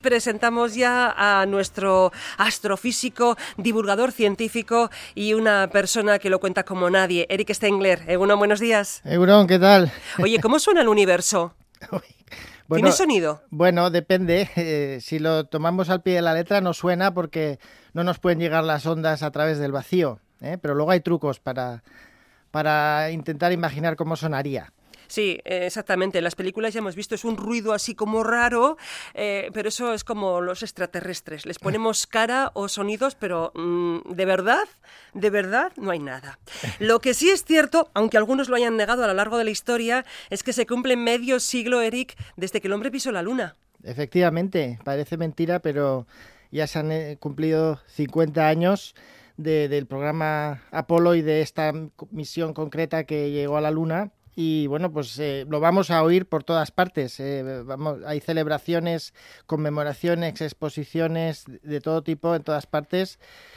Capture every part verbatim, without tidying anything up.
Presentamos ya a nuestro astrofísico, divulgador científico y una persona que lo cuenta como nadie, Erik Stengler. Egunon, buenos días. Egunon, ¿qué tal? Oye, ¿cómo suena el universo? Bueno, ¿Tiene sonido? Bueno, depende. Eh, si lo tomamos al pie de la letra no suena porque no nos pueden llegar las ondas a través del vacío, ¿eh? Pero luego hay trucos para, para intentar imaginar cómo sonaría. Sí, exactamente. En las películas ya hemos visto, es un ruido así como raro, eh, pero eso es como los extraterrestres. Les ponemos cara o sonidos, pero mmm, de verdad, de verdad, no hay nada. Lo que sí es cierto, aunque algunos lo hayan negado a lo largo de la historia, es que se cumple medio siglo, Erik, desde que el hombre pisó la Luna. Efectivamente, parece mentira, pero ya se han cumplido cincuenta años de, del programa Apolo y de esta misión concreta que llegó a la Luna. Y bueno, pues eh, lo vamos a oír por todas partes. Eh, vamos, hay celebraciones, conmemoraciones, exposiciones de todo tipo en todas partes.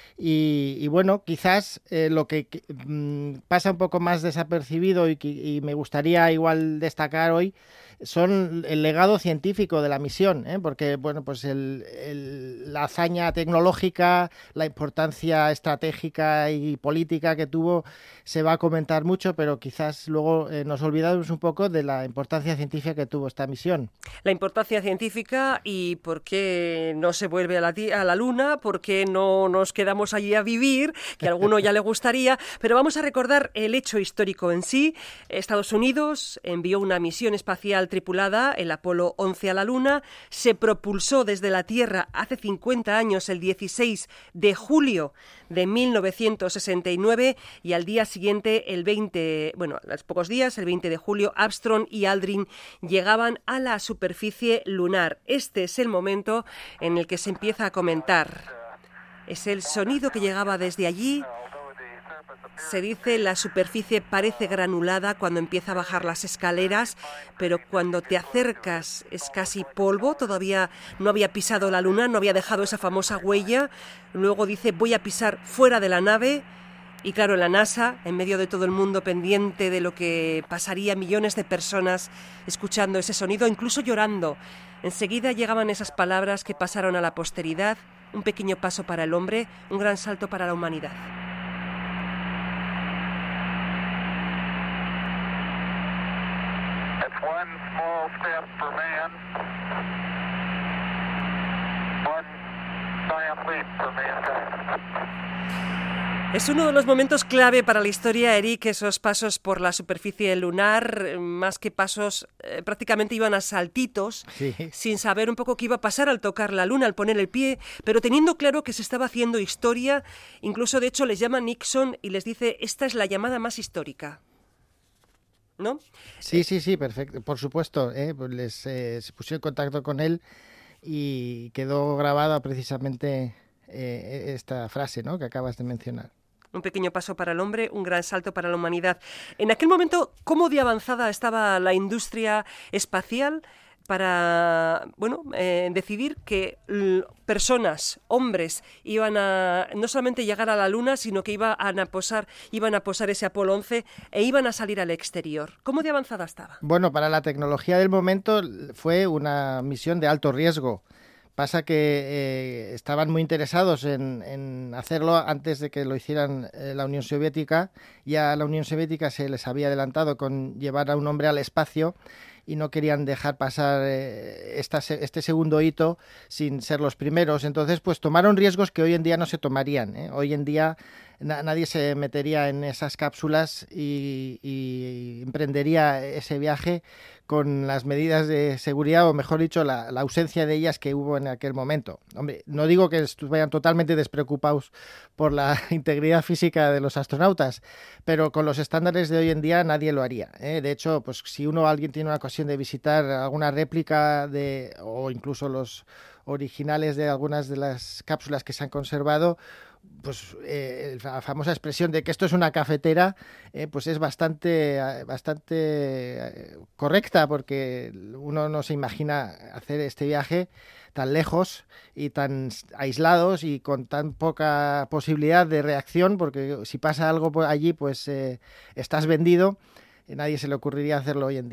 Y, y bueno, quizás eh, lo que, que mmm, pasa un poco más desapercibido y, y me gustaría igual destacar hoy son el legado científico de la misión, ¿eh? Porque bueno, pues el, el, la hazaña tecnológica, la importancia estratégica y política que tuvo se va a comentar mucho, pero quizás luego eh, nos olvidamos un poco de la importancia científica que tuvo esta misión. La importancia científica y por qué no se vuelve a la, a la Luna, por qué no nos quedamos allí a vivir, que a alguno ya le gustaría, pero vamos a recordar el hecho histórico en sí. Estados Unidos envió una misión espacial tripulada, el Apolo once a la Luna, se propulsó desde la Tierra hace cincuenta años, el dieciséis de julio de mil novecientos sesenta y nueve, y al día siguiente, el veinte, bueno, a los pocos días, el veinte de julio, Armstrong y Aldrin llegaban a la superficie lunar. Este es el momento en el que se empieza a comentar. Es el sonido que llegaba desde allí. Se dice la superficie parece granulada cuando empieza a bajar las escaleras, pero cuando te acercas es casi polvo, todavía no había pisado la luna, no había dejado esa famosa huella. Luego dice voy a pisar fuera de la nave. Y claro, la NASA, en medio de todo el mundo pendiente de lo que pasaría, millones de personas escuchando ese sonido, incluso llorando. Enseguida llegaban esas palabras que pasaron a la posteridad, un pequeño paso para el hombre, un gran salto para la humanidad. It's one small step for man, one giant leap for mankind. Es uno de los momentos clave para la historia, Erik, esos pasos por la superficie lunar, más que pasos, eh, prácticamente iban a saltitos, sí. Sin saber un poco qué iba a pasar al tocar la luna, al poner el pie, pero teniendo claro que se estaba haciendo historia. Incluso, de hecho, les llama Nixon y les dice, esta es la llamada más histórica. ¿No? Sí, sí, sí, perfecto, por supuesto. ¿eh? Pues les eh, se pusieron en contacto con él y quedó grabada precisamente eh, esta frase, ¿no?, que acabas de mencionar. Un pequeño paso para el hombre, un gran salto para la humanidad. En aquel momento, ¿cómo de avanzada estaba la industria espacial para, bueno, eh, decidir que l- personas, hombres, iban a no solamente llegar a la Luna, sino que iban a posar, iban a posar ese Apolo once e iban a salir al exterior? ¿Cómo de avanzada estaba? Bueno, para la tecnología del momento fue una misión de alto riesgo. Pasa que eh, estaban muy interesados en, en hacerlo antes de que lo hicieran eh, la Unión Soviética. Ya a la Unión Soviética se les había adelantado con llevar a un hombre al espacio y no querían dejar pasar eh, esta, este segundo hito sin ser los primeros. Entonces, pues tomaron riesgos que hoy en día no se tomarían, ¿eh? Hoy en día na- nadie se metería en esas cápsulas y, y emprendería ese viaje con las medidas de seguridad, o mejor dicho, la, la ausencia de ellas que hubo en aquel momento. Hombre, no digo que estuvieran totalmente despreocupados por la integridad física de los astronautas, pero con los estándares de hoy en día nadie lo haría, ¿eh? De hecho, pues si uno alguien tiene una ocasión de visitar alguna réplica de, o incluso los originales de algunas de las cápsulas que se han conservado, pues eh, la famosa expresión de que esto es una cafetera, eh, pues es bastante, bastante eh, correcta, porque uno no se imagina hacer este viaje tan lejos y tan aislados y con tan poca posibilidad de reacción, porque si pasa algo por allí, pues eh, estás vendido. Nadie se le ocurriría hacerlo hoy en día.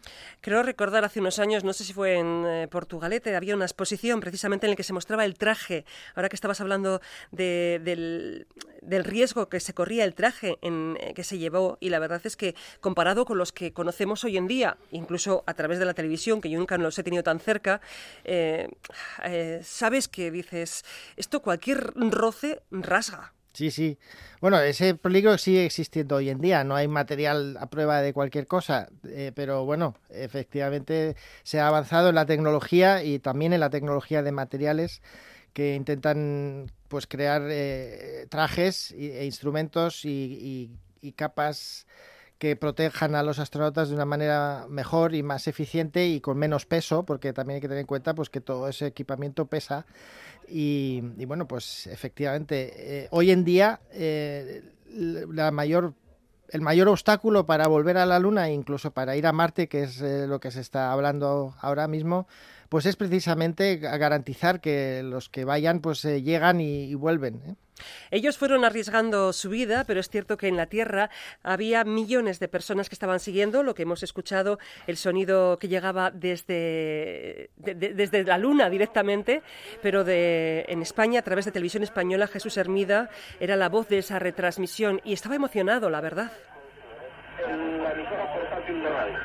Creo recordar hace unos años, no sé si fue en eh, Portugalete, había una exposición precisamente en la que se mostraba el traje. Ahora que estabas hablando de, del, del riesgo que se corría el traje en, eh, que se llevó, y la verdad es que comparado con los que conocemos hoy en día, incluso a través de la televisión, que yo nunca los he tenido tan cerca, eh, eh, sabes que dices, esto cualquier roce rasga. Sí, sí. Bueno, ese peligro sigue existiendo hoy en día. No hay material a prueba de cualquier cosa, eh, pero bueno, efectivamente se ha avanzado en la tecnología y también en la tecnología de materiales que intentan pues crear eh, trajes e instrumentos y, y, y capas que protejan a los astronautas de una manera mejor y más eficiente y con menos peso, porque también hay que tener en cuenta pues que todo ese equipamiento pesa. Y, y bueno, pues efectivamente, eh, hoy en día eh, la mayor, el mayor obstáculo para volver a la Luna e incluso para ir a Marte, que es eh, lo que se está hablando ahora mismo, pues es precisamente garantizar que los que vayan pues eh, llegan y, y vuelven, ¿eh? Ellos fueron arriesgando su vida, pero es cierto que en la Tierra había millones de personas que estaban siguiendo lo que hemos escuchado, el sonido que llegaba desde, de, de, desde la Luna directamente, pero de, en España, a través de Televisión Española, Jesús Hermida era la voz de esa retransmisión y estaba emocionado, la verdad. La emisora portátil de radio.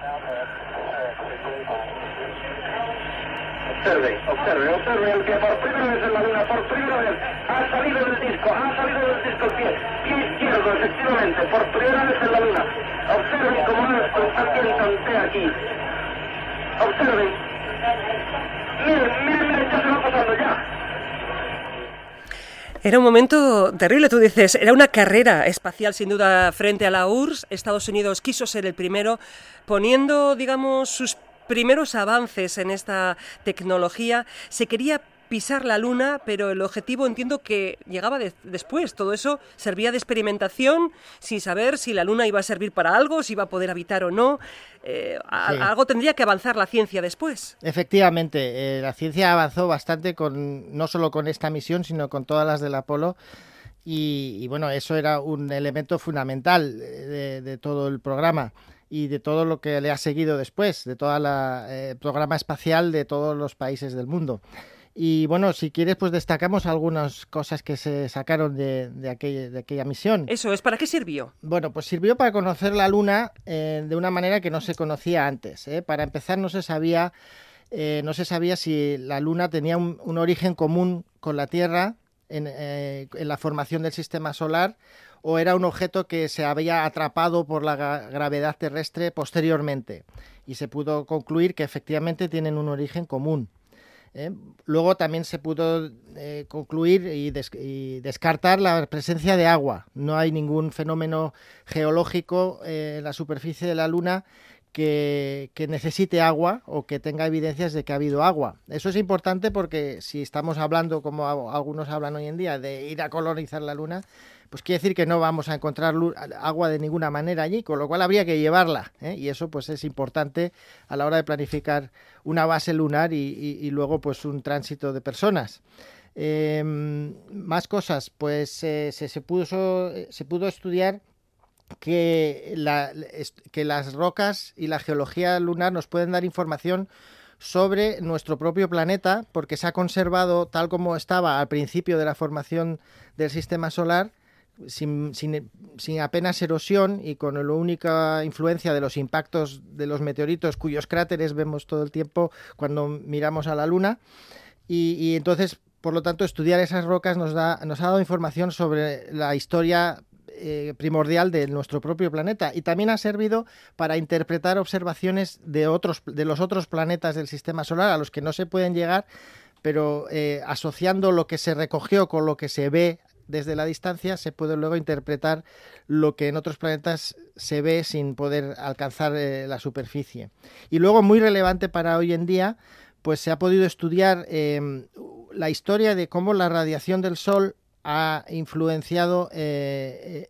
Observe, observe, observe el que por primera vez en la Luna, por primera vez, ha salido del disco, ha salido del disco el pie, pie izquierdo, efectivamente, por primera vez en la Luna. Observen cómo alguien tantea aquí. Observen. Miren, miren, miren, ya se va pasando, ya. Era un momento terrible, tú dices, era una carrera espacial sin duda frente a la U R S S. Estados Unidos quiso ser el primero, poniendo, digamos, sus primeros avances en esta tecnología. Se quería pisar la Luna, pero el objetivo entiendo que llegaba de, después. Todo eso servía de experimentación, sin saber si la Luna iba a servir para algo, si iba a poder habitar o no. Eh, a, sí. Algo tendría que avanzar la ciencia después. Efectivamente, eh, la ciencia avanzó bastante, con no solo con esta misión, sino con todas las del Apolo. Y, y bueno, eso era un elemento fundamental de, de todo el programa y de todo lo que le ha seguido después, de todo el eh, programa espacial de todos los países del mundo. Y bueno, si quieres, pues destacamos algunas cosas que se sacaron de, de, aquella, de aquella misión. Eso es, ¿para qué sirvió? Bueno, pues sirvió para conocer la Luna eh, de una manera que no se conocía antes, ¿eh? Para empezar, no se sabía, eh, no se sabía si la Luna tenía un, un origen común con la Tierra en, eh, en la formación del sistema solar, o era un objeto que se había atrapado por la gra- gravedad terrestre posteriormente. Y se pudo concluir que efectivamente tienen un origen común. ¿Eh? Luego también se pudo eh, concluir y, des- y descartar la presencia de agua. No hay ningún fenómeno geológico eh, en la superficie de la Luna que, que necesite agua o que tenga evidencias de que ha habido agua. Eso es importante porque si estamos hablando, como a- algunos hablan hoy en día, de ir a colonizar la Luna, pues quiere decir que no vamos a encontrar lu- agua de ninguna manera allí, con lo cual habría que llevarla, ¿eh? Y eso pues es importante a la hora de planificar una base lunar y, y, y luego pues un tránsito de personas. Eh, más cosas, pues eh, se, se, puso, se pudo estudiar que, la, que las rocas y la geología lunar nos pueden dar información sobre nuestro propio planeta, porque se ha conservado tal como estaba al principio de la formación del sistema solar, Sin, sin, sin apenas erosión y con la única influencia de los impactos de los meteoritos cuyos cráteres vemos todo el tiempo cuando miramos a la Luna y, y entonces, por lo tanto, estudiar esas rocas nos, da, nos ha dado información sobre la historia eh, primordial de nuestro propio planeta y también ha servido para interpretar observaciones de, otros, de los otros planetas del sistema solar a los que no se pueden llegar, pero eh, asociando lo que se recogió con lo que se ve desde la distancia, se puede luego interpretar lo que en otros planetas se ve sin poder alcanzar eh, la superficie. Y luego, muy relevante para hoy en día, pues se ha podido estudiar eh, la historia de cómo la radiación del Sol ha influenciado eh,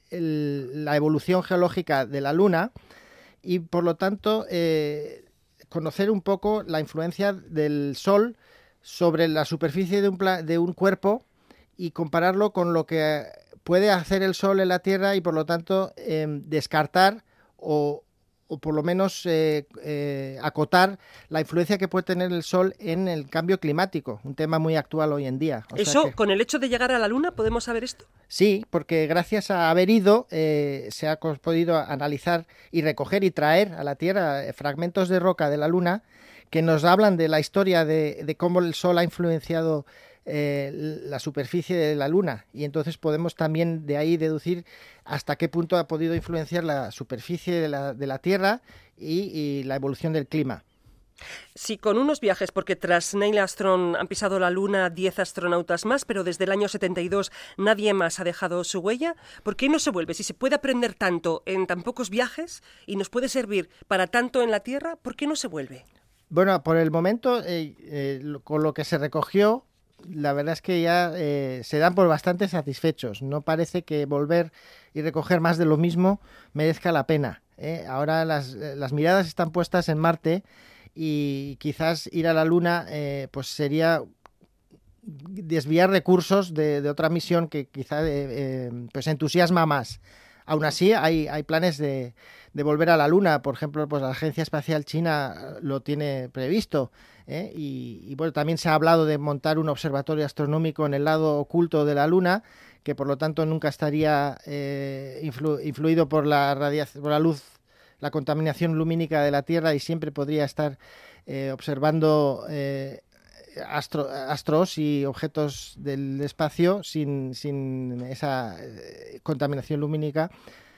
el, la evolución geológica de la Luna y, por lo tanto, eh, conocer un poco la influencia del Sol sobre la superficie de un, pla- de un cuerpo y compararlo con lo que puede hacer el Sol en la Tierra y, por lo tanto, eh, descartar o, o por lo menos eh, eh, acotar la influencia que puede tener el Sol en el cambio climático, un tema muy actual hoy en día. O ¿Eso, sea que, con el hecho de llegar a la Luna, podemos saber esto? sí, porque gracias a haber ido eh, se ha podido analizar y recoger y traer a la Tierra fragmentos de roca de la Luna que nos hablan de la historia de, de cómo el Sol ha influenciado Eh, la superficie de la Luna, y entonces podemos también de ahí deducir hasta qué punto ha podido influenciar la superficie de la, de la Tierra y, y la evolución del clima. Sí, con unos viajes, porque tras Neil Armstrong han pisado la Luna diez astronautas más, pero desde el año setenta y dos nadie más ha dejado su huella. ¿Por qué no se vuelve? Si se puede aprender tanto en tan pocos viajes y nos puede servir para tanto en la Tierra, ¿por qué no se vuelve? Bueno, por el momento, eh, eh, con lo que se recogió, la verdad es que ya eh, se dan por bastante satisfechos. No parece que volver y recoger más de lo mismo merezca la pena, ¿eh? Ahora las, las miradas están puestas en Marte y quizás ir a la Luna eh, pues sería desviar recursos de, de otra misión que quizás eh, eh, pues entusiasma más. Aún así, hay, hay planes de, de volver a la Luna. Por ejemplo, pues la Agencia Espacial China lo tiene previsto, ¿eh? Y, y bueno, también se ha hablado de montar un observatorio astronómico en el lado oculto de la Luna, que por lo tanto nunca estaría eh, influ, influido por la radiación, por la luz, la contaminación lumínica de la Tierra, y siempre podría estar eh, observando eh, Astro, astros y objetos del espacio sin, sin esa eh, contaminación lumínica,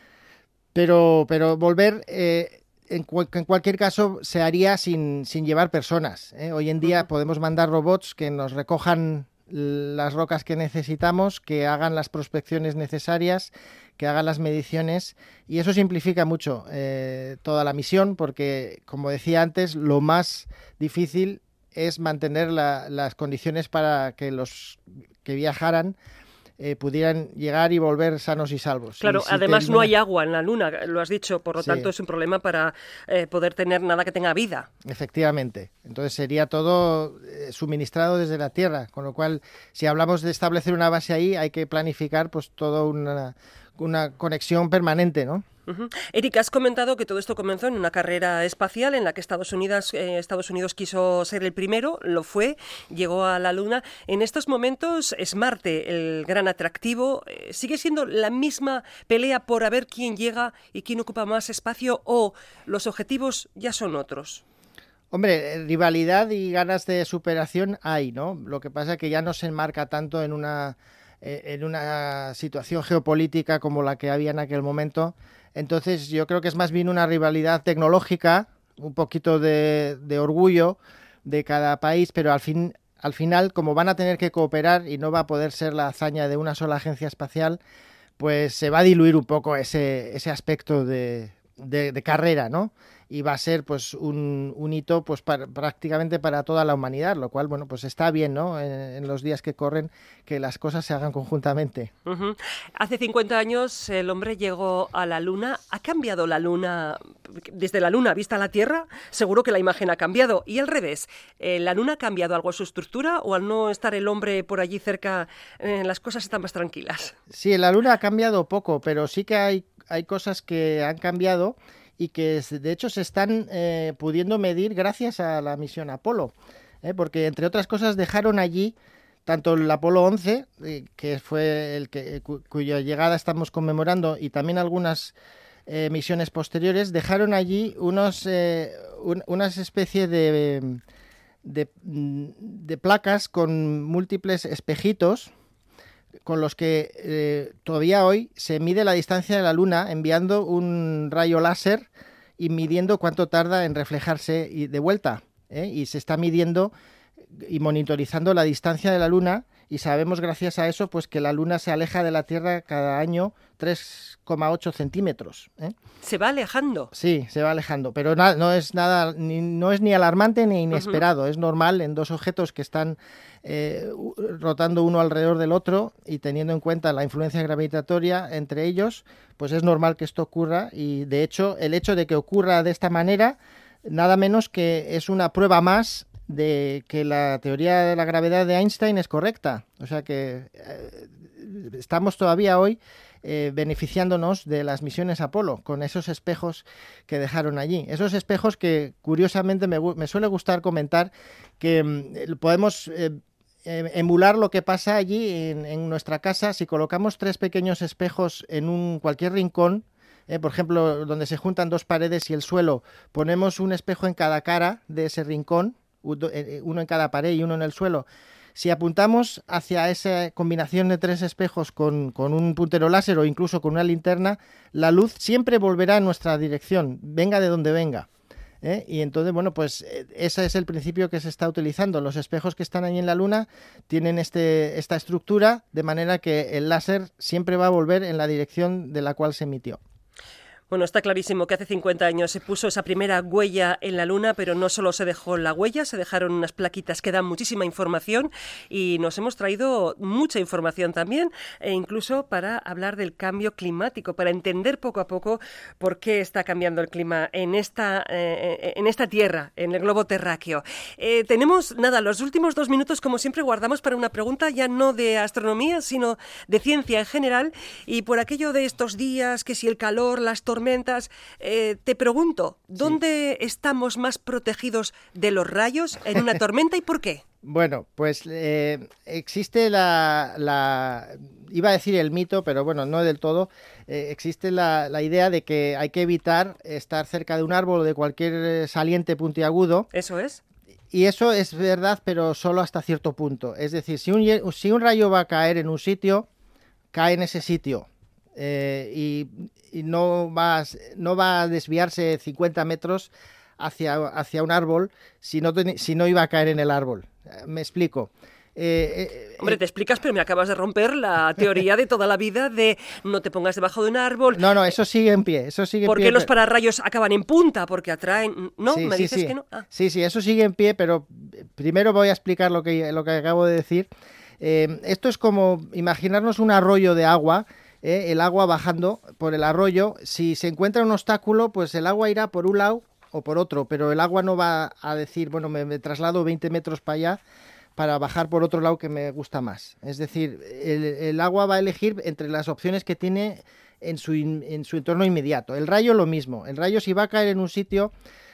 pero, pero volver eh, en, cu en cualquier caso se haría sin, sin llevar personas, ¿eh? Hoy en día podemos mandar robots que nos recojan las rocas que necesitamos, que hagan las prospecciones necesarias, que hagan las mediciones, y eso simplifica mucho eh, toda la misión, porque como decía antes, lo más difícil es mantener la, las condiciones para que los que viajaran eh, pudieran llegar y volver sanos y salvos. Claro, y si además te... no hay agua en la Luna, lo has dicho, por lo sí. tanto es un problema para eh, poder tener nada que tenga vida. Efectivamente, entonces sería todo eh, suministrado desde la Tierra, con lo cual si hablamos de establecer una base ahí hay que planificar pues toda una, una conexión permanente, ¿no? Uh-huh. Erika, has comentado que todo esto comenzó en una carrera espacial en la que Estados Unidos, eh, Estados Unidos quiso ser el primero, lo fue, llegó a la Luna. En estos momentos es Marte el gran atractivo. Eh, ¿Sigue siendo la misma pelea por a ver quién llega y quién ocupa más espacio, o los objetivos ya son otros? Hombre, rivalidad y ganas de superación hay, ¿no? Lo que pasa es que ya no se enmarca tanto en una, eh, en una situación geopolítica como la que había en aquel momento. Entonces yo creo que es más bien una rivalidad tecnológica, un poquito de, de orgullo de cada país, pero al fin, al final, como van a tener que cooperar y no va a poder ser la hazaña de una sola agencia espacial, pues se va a diluir un poco ese, ese aspecto de, de, de carrera, ¿no? Y va a ser pues un, un hito pues para, prácticamente para toda la humanidad, lo cual, bueno, pues está bien, ¿no? En, en los días que corren, que las cosas se hagan conjuntamente. Uh-huh. Hace cincuenta años el hombre llegó a la Luna. ¿Ha cambiado la Luna desde la Luna vista a la Tierra? Seguro que la imagen ha cambiado. Y al revés, eh, ¿la Luna ha cambiado algo su estructura, o al no estar el hombre por allí cerca eh, las cosas están más tranquilas? Sí, la Luna ha cambiado poco, pero sí que hay, hay cosas que han cambiado y que de hecho se están eh, pudiendo medir gracias a la misión Apolo, ¿eh? Porque entre otras cosas dejaron allí tanto el Apolo once, eh, que fue el que cu cuya llegada estamos conmemorando, y también algunas eh, misiones posteriores, dejaron allí unos eh, un, unas especies de, de, de placas con múltiples espejitos, con los que eh, todavía hoy se mide la distancia de la Luna enviando un rayo láser y midiendo cuánto tarda en reflejarse y de vuelta, ¿eh? Y se está midiendo y monitorizando la distancia de la Luna, y sabemos gracias a eso pues que la Luna se aleja de la Tierra cada año tres coma ocho centímetros, ¿eh? ¿Se va alejando? Sí, se va alejando, pero na no es nada, ni, no es ni alarmante ni inesperado. Uh-huh. Es normal en dos objetos que están eh, rotando uno alrededor del otro, y teniendo en cuenta la influencia gravitatoria entre ellos, pues es normal que esto ocurra, y de hecho el hecho de que ocurra de esta manera, nada menos que es una prueba más de que la teoría de la gravedad de Einstein es correcta. O sea que eh, estamos todavía hoy eh, beneficiándonos de las misiones Apolo, con esos espejos que dejaron allí. Esos espejos que, curiosamente, me, me suele gustar comentar que eh, podemos... Eh, emular lo que pasa allí en, en nuestra casa si colocamos tres pequeños espejos en un cualquier rincón, eh, por ejemplo, donde se juntan dos paredes y el suelo, ponemos un espejo en cada cara de ese rincón, uno en cada pared y uno en el suelo. Si apuntamos hacia esa combinación de tres espejos con, con un puntero láser o incluso con una linterna, la luz siempre volverá en nuestra dirección, venga de donde venga. ¿Eh? Y entonces, bueno, pues ese es el principio que se está utilizando. Los espejos que están ahí en la Luna tienen este, esta estructura, de manera que el láser siempre va a volver en la dirección de la cual se emitió. Bueno, está clarísimo que hace cincuenta años se puso esa primera huella en la Luna, pero no solo se dejó la huella, se dejaron unas plaquitas que dan muchísima información y nos hemos traído mucha información también, e incluso para hablar del cambio climático, para entender poco a poco por qué está cambiando el clima en esta, eh, en esta Tierra, en el globo terráqueo. Eh, tenemos, nada, los últimos dos minutos, como siempre, guardamos para una pregunta ya no de astronomía, sino de ciencia en general, y por aquello de estos días, que si el calor, las tormentas, tormentas, eh, te pregunto, ¿dónde sí. estamos más protegidos de los rayos en una tormenta y por qué? Bueno, pues eh, existe la, la, iba a decir el mito, pero bueno, no del todo, eh, existe la, la idea de que hay que evitar estar cerca de un árbol o de cualquier saliente puntiagudo. ¿Eso es? Y eso es verdad, pero solo hasta cierto punto. Es decir, si un, si un rayo va a caer en un sitio, cae en ese sitio. Eh, y, y no va, no va a desviarse cincuenta metros hacia, hacia un árbol si no, ten, si no iba a caer en el árbol. Me explico. Eh, eh, Hombre, te explicas, pero me acabas de romper la teoría de toda la vida de no te pongas debajo de un árbol. No, no, eso sigue en pie. Eso sigue en ¿Por qué pie, los pero... pararrayos acaban en punta? Porque atraen... ¿No? Sí, ¿Me sí, dices sí. que no? Ah. Sí, sí, eso sigue en pie, pero primero voy a explicar lo que, lo que acabo de decir. Eh, esto es como imaginarnos un arroyo de agua. Eh, el agua bajando por el arroyo, si se encuentra un obstáculo, pues el agua irá por un lado o por otro, pero el agua no va a decir, bueno, me, me traslado veinte metros para allá para bajar por otro lado que me gusta más. Es decir, el, el agua va a elegir entre las opciones que tiene en su, in, en su entorno inmediato. El rayo lo mismo, el rayo si va a caer en un sitio,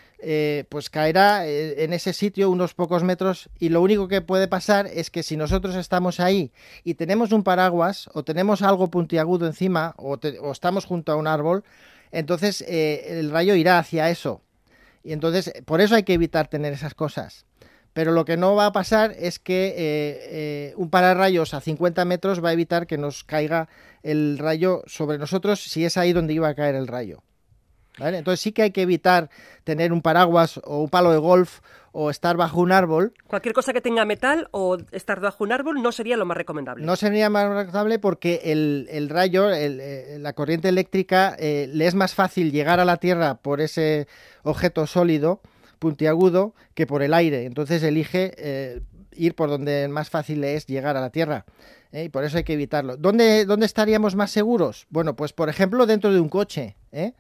Eh, pues caerá en ese sitio unos pocos metros y lo único que puede pasar es que si nosotros estamos ahí y tenemos un paraguas o tenemos algo puntiagudo encima o, te, o estamos junto a un árbol, entonces eh, el rayo irá hacia eso. Y entonces por eso hay que evitar tener esas cosas. Pero lo que no va a pasar es que eh, eh, un pararrayos a cincuenta metros va a evitar que nos caiga el rayo sobre nosotros si es ahí donde iba a caer el rayo. ¿Vale? Entonces sí que hay que evitar tener un paraguas o un palo de golf o estar bajo un árbol. Cualquier cosa que tenga metal o estar bajo un árbol no sería lo más recomendable. No sería más recomendable porque el, el rayo, el, el, la corriente eléctrica, eh, le es más fácil llegar a la Tierra por ese objeto sólido, puntiagudo, que por el aire. Entonces elige eh, ir por donde más fácil le es llegar a la Tierra. ¿eh? Y por eso hay que evitarlo. ¿Dónde, ¿Dónde estaríamos más seguros? Bueno, pues por ejemplo dentro de un coche, ¿eh?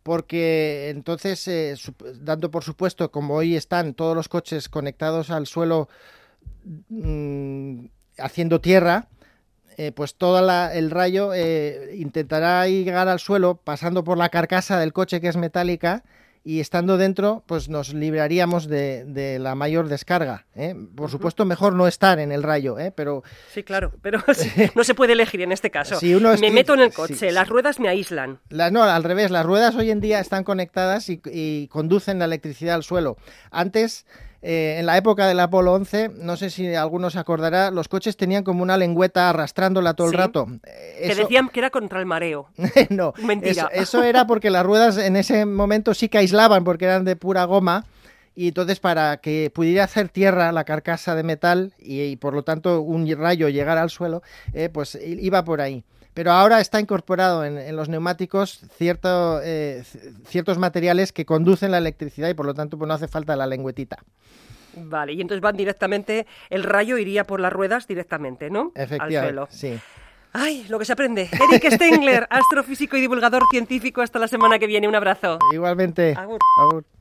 Porque entonces, eh, dando por supuesto, como hoy están todos los coches conectados al suelo mmm, haciendo tierra, eh, pues todo la, el rayo eh, intentará llegar al suelo pasando por la carcasa del coche que es metálica y estando dentro, pues nos libraríamos de, de la mayor descarga, ¿eh? Por supuesto, mejor no estar en el rayo, ¿eh? Pero... Sí, claro, pero no se puede elegir en este caso. Si uno me es... meto en el coche, sí, las sí. ruedas me aíslan. La, no, al revés, las ruedas hoy en día están conectadas y, y conducen la electricidad al suelo. Antes... Eh, en la época del Apolo once, no sé si alguno se acordará, los coches tenían como una lengüeta arrastrándola todo sí, el rato. Eh, que eso... decían que era contra el mareo. No, mentira. Eso, eso era porque las ruedas en ese momento sí que aislaban porque eran de pura goma y entonces para que pudiera hacer tierra la carcasa de metal y, y por lo tanto un rayo llegara al suelo, eh, pues iba por ahí. Pero ahora está incorporado en, en los neumáticos cierto, eh, ciertos materiales que conducen la electricidad y por lo tanto pues no hace falta la lengüetita. Vale, y entonces van directamente, el rayo iría por las ruedas directamente, ¿no? Efectivamente, al suelo. Sí. ¡Ay, lo que se aprende! Eric Stengler, astrofísico y divulgador científico. Hasta la semana que viene. Un abrazo. Igualmente. Agur. Agur.